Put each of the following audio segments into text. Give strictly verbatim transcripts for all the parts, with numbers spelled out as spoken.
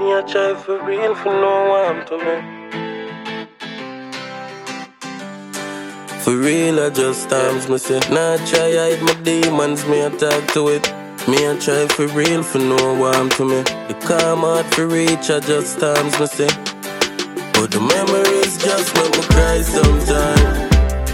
Me a try for real for no harm to me. For real I just times me say. Nah try hide my demons, me a talk to it. Me a try for real for no harm to me. The calm heart for reach I just times me say. But the memories just make me cry sometimes.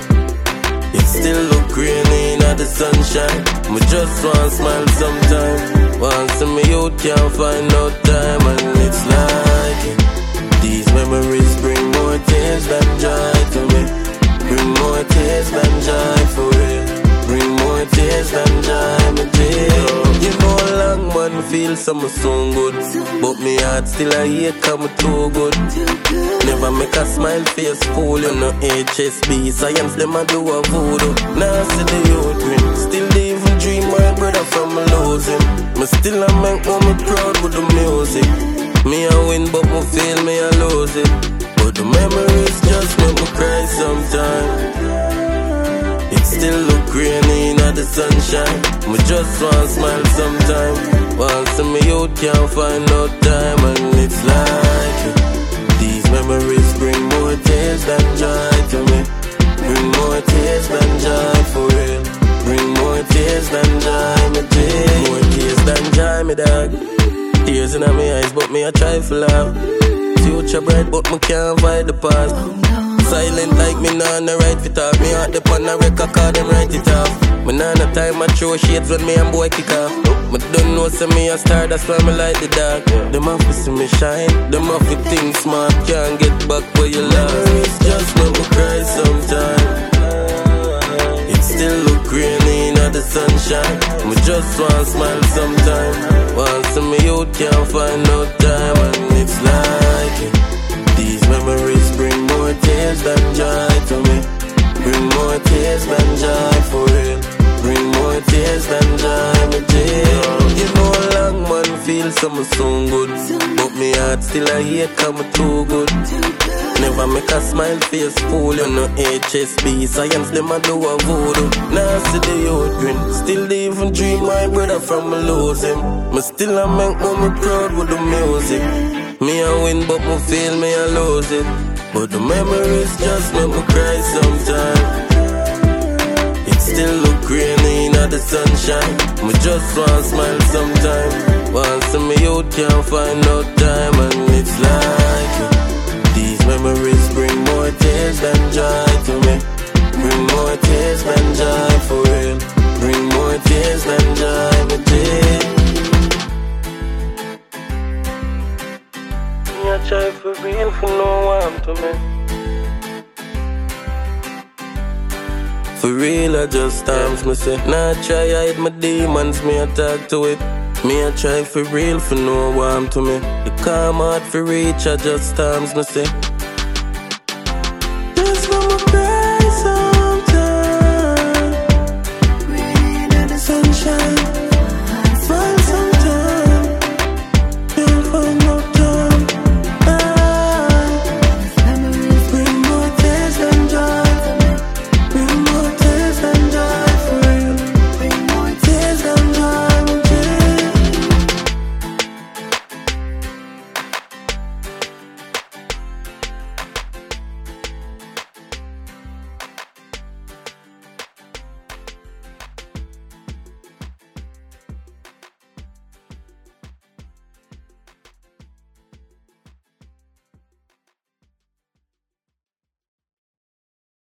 It still look rainy in the sunshine. Me just want smile sometime. Want see me youth can't find no time. And it's like these memories bring more tears than joy to me. Bring more tears than joy for real. Bring more tears than joy, me dear. You know long man feel something so good, but me heart still a hate come too good. Never make a smile face fool, you know H S B science them a do a voodoo. Now see the youth win, still even dream my brother from me lose him. Me still a make mommy proud with the music. Me a win but me feel me a lose it. But the memories just make me cry sometimes. It still look rainy in the sunshine. Me just want smile sometime. Want see me youth can't find no time. And it's like these memories bring more tears than joy to me. Bring more tears than joy for real. Bring more tears than joy, me dear. More tears than joy, me dog. Tears in my eyes but me a try for love. Future bright but me can't fight the past. Silent like me nah no right fit off. Me out the pan a record card them write it off. Me nah no time I throw shades when me and boy kick off. Me don't know say me a star, that's why me like the dark. Them have to see me shine, them have to think smart. Can't get back where you lost. Memories just make me cry sometimes. It still look rainy in the sunshine. Me just want smile sometime. Want see me youth can't find no time. And it's like these memories bring more tears than joy to me. Bring more tears than joy for real. Bring more tears than joy, me dear. You know long man feel something so good, but me heart still a hate come too good. Never make a smile face fool, you know H S B science them a do a voodoo. Now see the youth grin, still even dream my brother from me lose him. Me still a make mommy proud with the music. Me a win but me feel me a lose it. But the memories just make me cry sometimes. It still look rainy in the sunshine. Me just want smile sometime. Want see me youth can't find no time. And it's like these memories bring more tears than joy to me. Bring more tears than joy for real. Bring more tears than joy, me dear. Me a try for real for no harm to me. For real I just times me say. Nah try hide my demons, me a talk to it. Me a try for real for no harm to me. The calm heart for reach I just times me say.